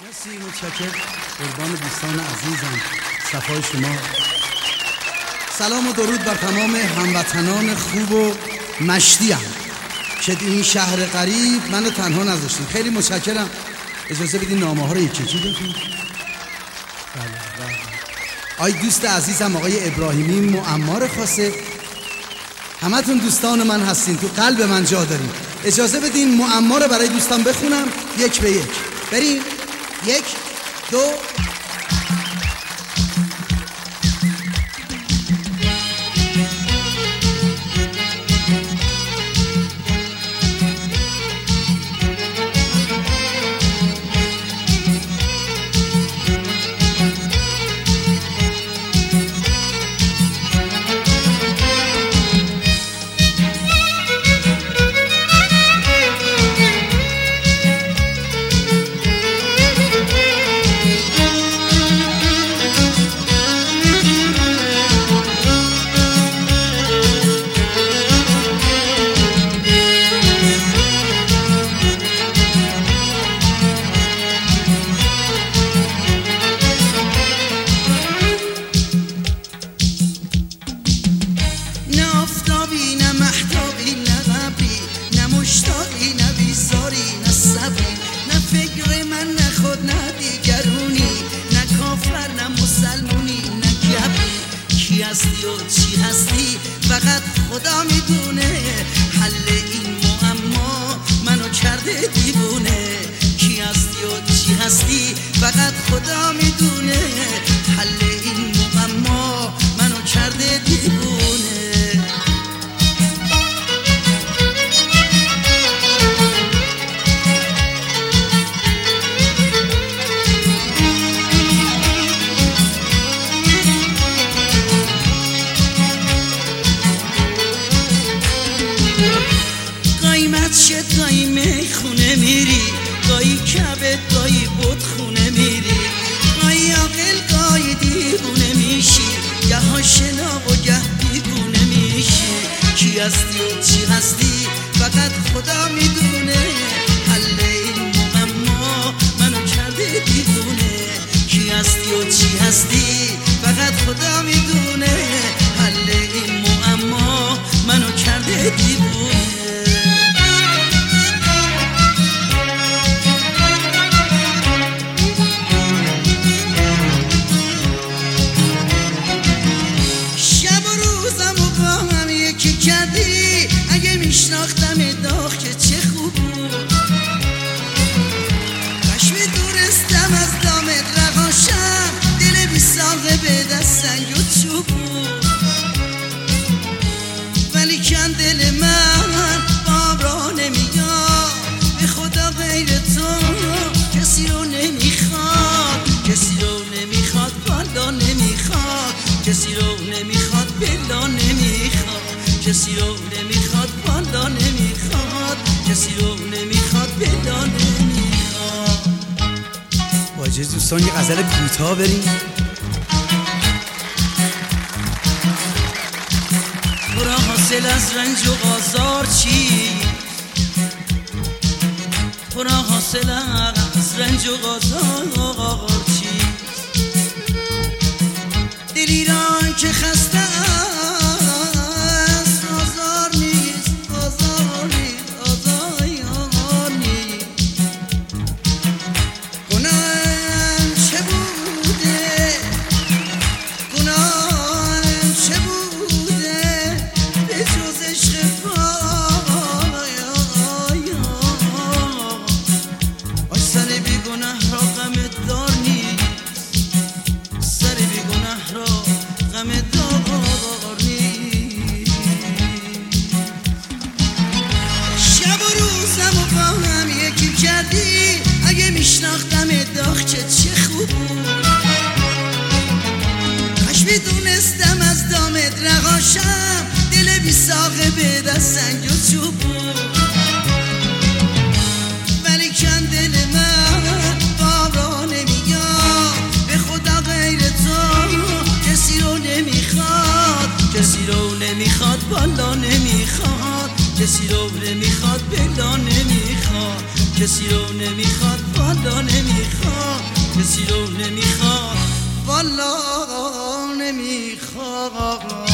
مرسی، متشکرم. قربان دوستان عزیزم، صفای شما. سلام و درود بر تمام هموطنان خوب و مشتیم که این شهر غریب منو تنها نذاشتین. خیلی متشکرم. اجازه بدین نامه ها رو یکی یکی بخونم. آی دوست عزیزم آقای ابراهیمی معمار خاصه، همتون دوستان من هستین، تو قلب من جا دارین. اجازه بدین معما رو برای دوستان بخونم یک به یک. بریم. 1 2 چی هستی فقط خدا میدونه. حل این معما منو کرده دیوونه. کی هستی و چی هستی فقط خدا میدونه. حل این معما منو کرده دیوونه. گاهی میخونه میری، گاهی کبه گاهی بود خونه میری. گاهی عاقل گاهی دیوونه میشی، گه آشنا و گه بیگونه میشی. کی هستی و چی هستی فقط خدا میدونه. حل این معما منو کرده دیوونه. کی هستی و چی هستی فقط خدا میدونه. حل این معما منو کرده دیوونه. اگه میشناختم داغ که چه خوب بود. کاش میدونستم از دامت رهاشم، دل بی ساقه به دست سنگ و چوب بود. ولی کن دل من باب را نمیاد، به خدا غیر تو کسی رو نمیخواد. کسی رو نمیخواد بالا نمیخواد. کسی رو نمیخواد بلا نمیخواد. کسی رو نمیخواد بالا نمیخواد. کسی رو نمیخواد بلا نمیخواد. با اجازه دوستان یه غزل کوتاه بریم. تو را حاصل از رنج و آزار چی؟ تو را حاصل از رنج و آزار چی؟ دلی را که خسته اگه میشناختم داغ که چه خوب بود. کاش میدونستم از دامت رهاشم، دل بی ساقه به دست سنگ و چوب بود. ولی کن دل من باب را نمیاد، به خدا غیر تو کسی رو نمیخواد. کسی رو نمیخواد بالا نمیخواد. کسی رو نمیخواد بلا نمیخواد. کسی رو نمیخواد بالا نمیخواد. کسی رو نمیخواد، والا نمیخواد.